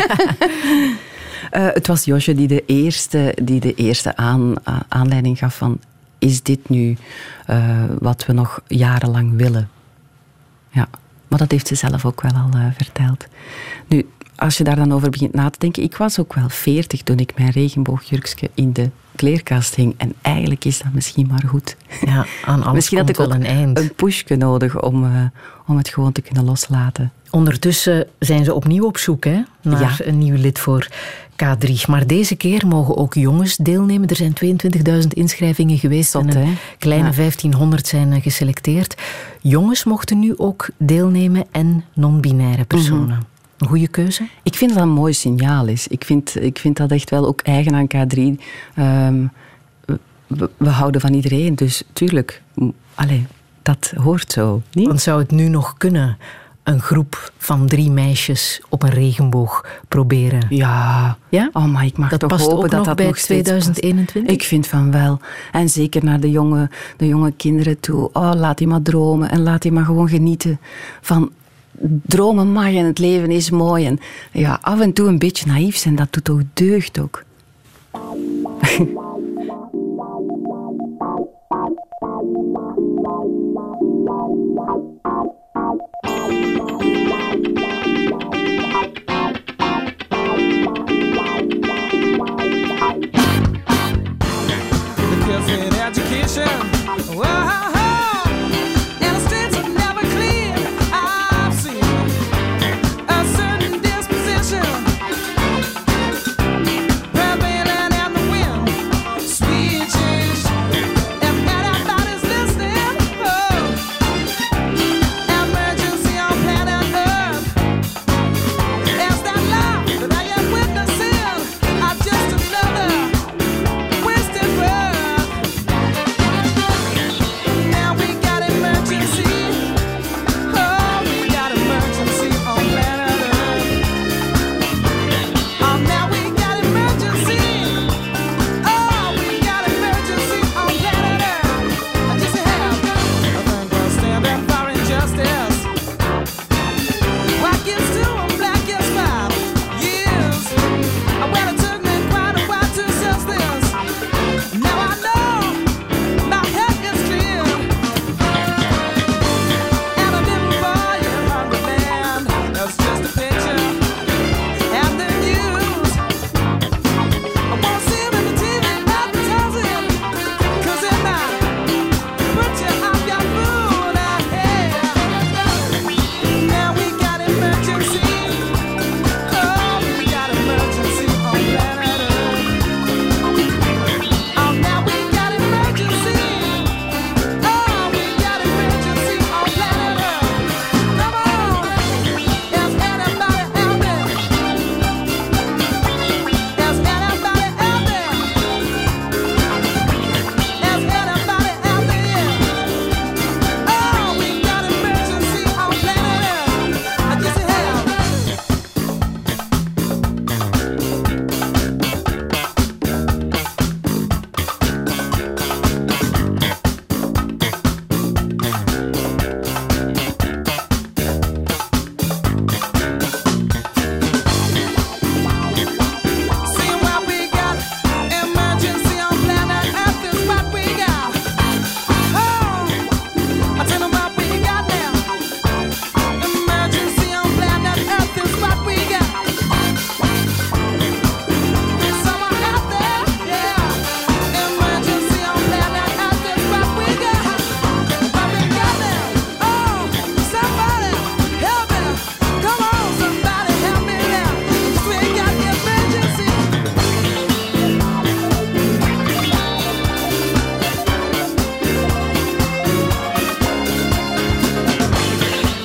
het was Josje die de eerste, die de eerste aan, uh, aanleiding gaf van, is dit nu uh, wat we nog jarenlang willen? Ja, maar dat heeft ze zelf ook wel al uh, verteld. Nu, als je daar dan over begint na te denken, ik was ook wel veertig toen ik mijn regenboogjurkje in de kleerkast hing. En eigenlijk is dat misschien maar goed. Ja, aan alles misschien had ik ook een eind. een pushje nodig om, uh, om het gewoon te kunnen loslaten. Ondertussen zijn ze opnieuw op zoek hè, naar ja. een nieuw lid voor K drie. Maar deze keer mogen ook jongens deelnemen. Er zijn tweeëntwintigduizend inschrijvingen geweest. Zot, en een hè? kleine ja. vijftienhonderd zijn geselecteerd. Jongens mochten nu ook deelnemen en non-binaire personen. Mm-hmm. Een goede keuze? Ik vind dat een mooi signaal is. Ik vind, ik vind dat echt wel ook eigen aan K drie. Um, we, we houden van iedereen, dus tuurlijk, allez, dat hoort zo. Niet? Want zou het nu nog kunnen, een groep van drie meisjes op een regenboog proberen? Ja. ja? Oh, maar ik mag dat toch past hopen ook dat nog dat bij nog tweeduizend eenentwintig? Ik vind van wel. En zeker naar de jonge, de jonge kinderen toe. Oh, laat die maar dromen en laat die maar gewoon genieten van... Dromen mag en het leven is mooi. En ja, af en toe een beetje naïef zijn, dat doet toch deugd ook.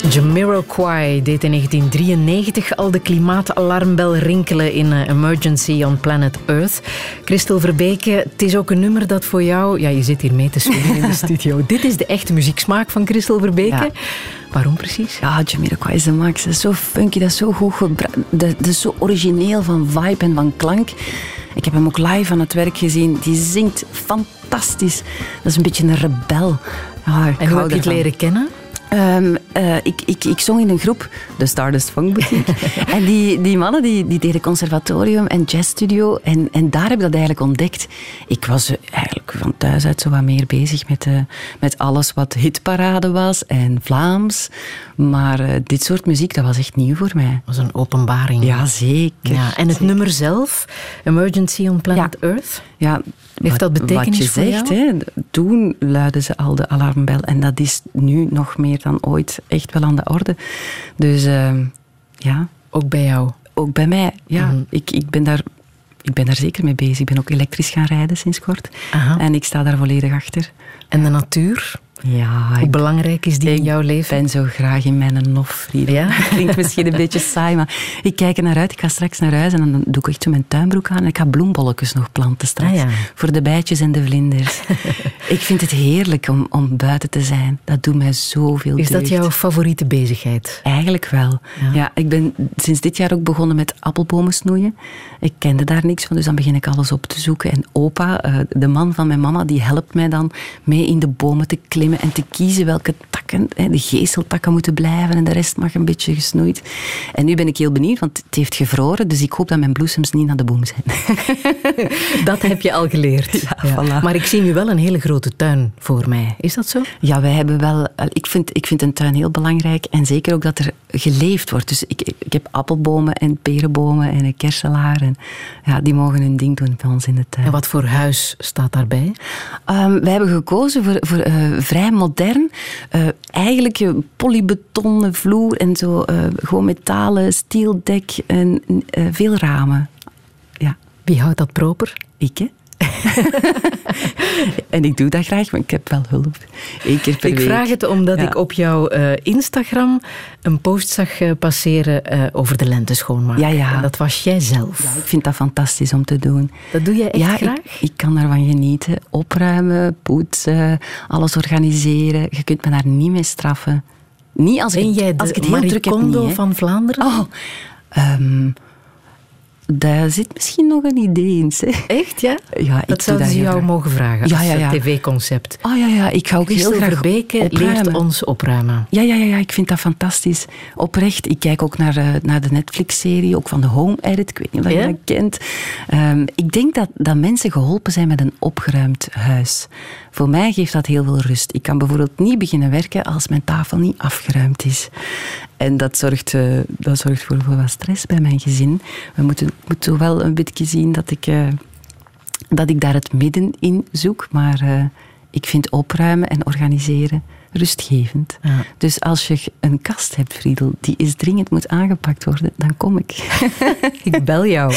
Jamiroquai deed in negentien drieënnegentig al de klimaatalarmbel rinkelen in uh, Emergency on Planet Earth. Christel Verbeke, het is ook een nummer dat voor jou... Ja, je zit hier mee te swingen in de studio. Dit is de echte muzieksmaak van Christel Verbeke. Ja. Waarom precies? Ja, Jamiroquai is de max. Dat is zo funky, dat is zo goed gebruikt. Dat is zo origineel van vibe en van klank. Ik heb hem ook live aan het werk gezien. Die zingt fantastisch. Dat is een beetje een rebel. Ja, en hoe heb je het leren kennen? Um, uh, ik, ik, ik zong in een groep, de Stardust Funk Boutique. En die, die mannen die, die deden conservatorium en jazzstudio. En, en daar heb ik dat eigenlijk ontdekt. Ik was eigenlijk van thuis uit zo wat meer bezig met, uh, met alles wat hitparade was en Vlaams. Maar uh, dit soort muziek, dat was echt nieuw voor mij. Dat was een openbaring. Ja, zeker. Ja, en het zeker. Nummer zelf, Emergency on Planet ja. Earth... Ja, heeft dat betekenis wat je voor zegt, jou? Hè, toen luidden ze al de alarmbel. En dat is nu nog meer dan ooit echt wel aan de orde. Dus uh, ja. Ook bij jou? Ook bij mij, ja. Mm-hmm. Ik, ik, ben daar, ik ben daar zeker mee bezig. Ik ben ook elektrisch gaan rijden sinds kort. Aha. En ik sta daar volledig achter. En de natuur? Ja, Hoe ik, belangrijk is die in jouw leven? Ik ben zo graag in mijn nof, Frieda. Ja? Klinkt misschien een beetje saai, maar ik kijk er naar uit. Ik ga straks naar huis en dan doe ik echt zo mijn tuinbroek aan en ik ga bloembolletjes nog planten straks. Ah, ja. Voor de bijtjes en de vlinders. Ik vind het heerlijk om, om buiten te zijn. Dat doet mij zoveel Is deugd. dat jouw favoriete bezigheid? Eigenlijk wel. Ja. Ja, ik ben sinds dit jaar ook begonnen met appelbomen snoeien. Ik kende daar niks van, dus dan begin ik alles op te zoeken. En opa, de man van mijn mama, die helpt mij dan mee in de bomen te klimmen en te kiezen welke takken, de gezeltakken moeten blijven en de rest mag een beetje gesnoeid. En nu ben ik heel benieuwd, want het heeft gevroren, dus ik hoop dat mijn bloesems niet naar de boom zijn. Dat heb je al geleerd. Ja, ja. Voilà. Maar ik zie nu wel een hele grote tuin voor mij. Is dat zo? Ja, wij hebben wel... Ik vind, ik vind een tuin heel belangrijk en zeker ook dat er geleefd wordt. Dus ik, ik heb appelbomen en perenbomen en een kerselaar. En ja, die mogen hun ding doen bij ons in de tuin. En wat voor huis staat daarbij? Um, wij hebben gekozen voor, voor uh, vrij modern. Uh, eigenlijk een polybetonnen vloer en zo. Uh, gewoon metalen, stieldek en uh, veel ramen. Ja. Wie houdt dat proper? Ik, hè? En ik doe dat graag, maar ik heb wel hulp. Eén keer per ik week. vraag het omdat ja. ik op jouw uh, Instagram een post zag uh, passeren uh, over de lente schoonmaken. Ja, ja. En dat was jij zelf. Ja, ik vind dat fantastisch om te doen. Dat doe jij echt ja, graag? Ik, ik kan daarvan genieten. Opruimen, poetsen, alles organiseren. Je kunt me daar niet mee straffen. Niet als ik, ben jij de als ik het heel Marie druk heb. Kondo niet, van Vlaanderen? Oh, um, daar zit misschien nog een idee in. Zeg. Echt, ja? Ja, dat zouden ze jou mogen vragen ja, als ja, ja. tv-concept. Oh ja, ja, ik ga ook Christel heel graag Verbeke opruimen. leert ons opruimen. Ja, ja, ja, ja, ik vind dat fantastisch. Oprecht, ik kijk ook naar, uh, naar de Netflix-serie, ook van de Home Edit. Ik weet niet of ja? je dat kent. Um, ik denk dat, dat mensen geholpen zijn met een opgeruimd huis. Voor mij geeft dat heel veel rust. Ik kan bijvoorbeeld niet beginnen werken als mijn tafel niet afgeruimd is. En dat zorgt, uh, dat zorgt voor, voor wat stress bij mijn gezin. We moeten, moeten wel een beetje zien dat ik, uh, dat ik daar het midden in zoek. Maar uh, ik vind opruimen en organiseren rustgevend. Ja. Dus als je een kast hebt, Friedel, die is dringend moet aangepakt worden, dan kom ik. Ik bel jou.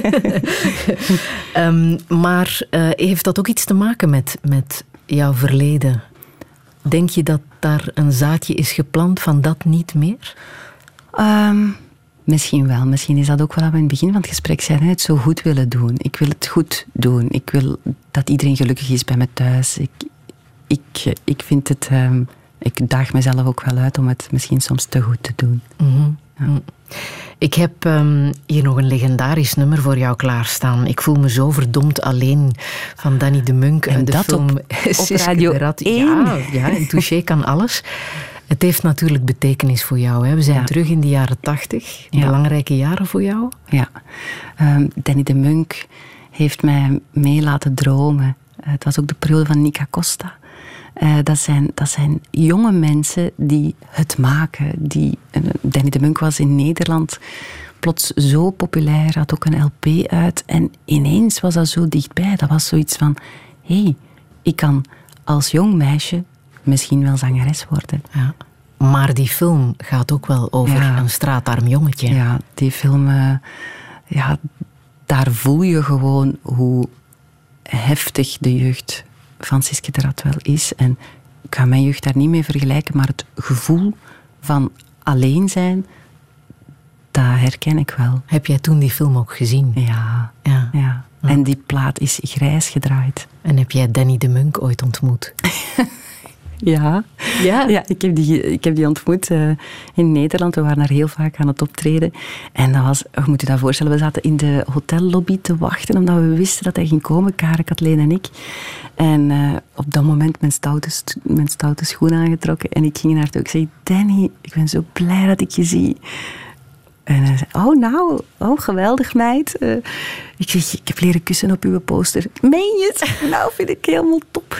um, maar uh, heeft dat ook iets te maken met, met jouw verleden? Denk je dat daar een zaadje is geplant van dat niet meer? Um, misschien wel. Misschien is dat ook wel aan het begin van het gesprek zijn. Het zo goed willen doen. Ik wil het goed doen. Ik wil dat iedereen gelukkig is bij me thuis. Ik, ik, ik vind het... Um, ik daag mezelf ook wel uit om het misschien soms te goed te doen. Mm-hmm. Ja. Ik heb um, hier nog een legendarisch nummer voor jou klaarstaan. Ik voel me zo verdomd alleen, van Danny de Munk. En de dat film op, op Radio één. Ja, ja, en Touché kan alles. Het heeft natuurlijk betekenis voor jou. Hè? We zijn ja. terug in de jaren tachtig. Ja. Belangrijke jaren voor jou. Ja. Um, Danny de Munk heeft mij mee laten dromen. Uh, het was ook de periode van Nika Costa. Uh, dat, zijn, dat zijn jonge mensen die het maken. Die, uh, Danny de Munk was in Nederland plots zo populair, had ook een L P uit. En ineens was dat zo dichtbij. Dat was zoiets van, hé, hey, ik kan als jong meisje misschien wel zangeres worden. Ja. Maar die film gaat ook wel over ja. een straatarm jongetje. Ja, die film... Uh, ja, daar voel je gewoon hoe heftig de jeugd van Siske de Rad wel is. En ik ga mijn jeugd daar niet mee vergelijken, maar het gevoel van alleen zijn, dat herken ik wel. Heb jij toen die film ook gezien? Ja. Ja. ja. ja. En die plaat is grijs gedraaid. En heb jij Danny de Munk ooit ontmoet? Ja, ja? ja ik, heb die, ik heb die ontmoet uh, in Nederland. We waren daar heel vaak aan het optreden. En dat was, je moet je dat voorstellen, we zaten in de hotellobby te wachten, omdat we wisten dat hij ging komen, Karen, Kathleen en ik. En uh, op dat moment mijn stoute, mijn stoute schoen aangetrokken. En ik ging naar toe. Ik zei, Danny, ik ben zo blij dat ik je zie. En hij zei, oh nou, oh geweldig meid. Uh, ik zeg, ik heb leren kussen op uw poster. Meen je het? Nou, vind ik helemaal top.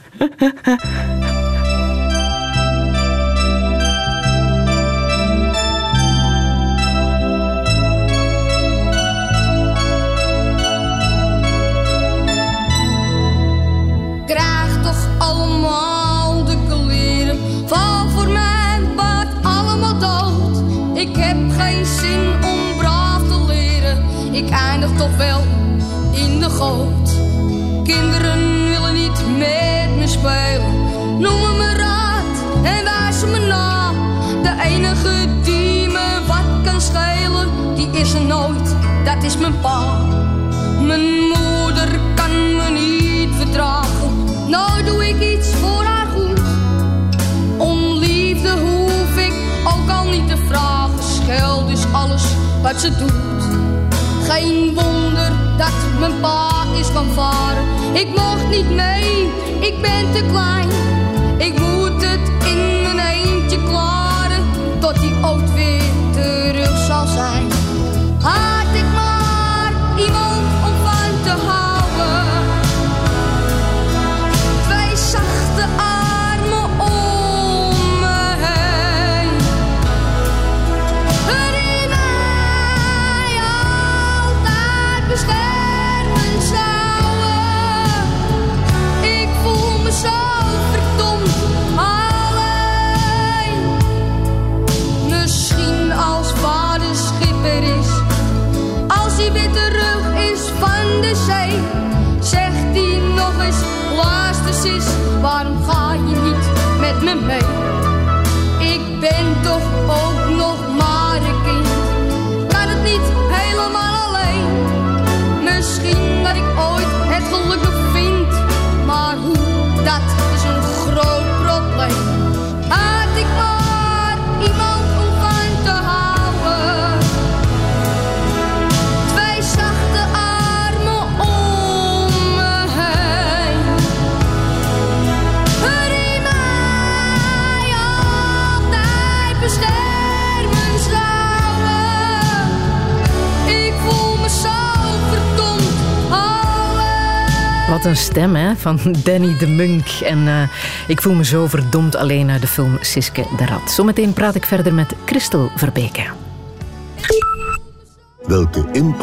Krijg toch allemaal de kleren, val voor mijn bad allemaal dood. Ik heb geen zin om braaf te leren, ik eindig toch wel in de goot. Kinderen willen niet met me spelen, noemen me raad en wijzen me na. De enige die me wat kan schelen, die is er nooit, dat is mijn pa. Mijn moeder kan me niet verdragen, nou doe ik iets voor haar goed. Om liefde hoef ik ook al niet te vragen, scheld is alles wat ze doet. Geen wonder dat mijn pa is gaan varen, ik mocht niet mee, ik ben te klein. Ik moet het in mijn eentje klaren, tot hij ooit weer terug zal zijn. Had ik maar iemand om van te houden, twee zachte armen om me heen, die mij altijd beschermen zouden. Ik voel me zo verdomd alleen. Misschien als vader schipper is, als hij weer terug is van de zee, zegt hij nog eens, luister sis, waarom ga je niet met me mee? Ik ben toch ook nog maar een kind, kan het niet helemaal alleen. Misschien dat ik ooit het geluk nog vind, maar hoe, dat is een groot probleem. Had ik maar iemand om van te houden, twee zachte armen om me heen, die mij altijd beschermen zouden. Ik voel me zo verdomd alleen. Wat een stem, hè, van Danny de Munk. En uh, ik voel me zo verdomd alleen uit de film Siske de Rat. Zometeen praat ik verder met Christel Verbeke. Welke impact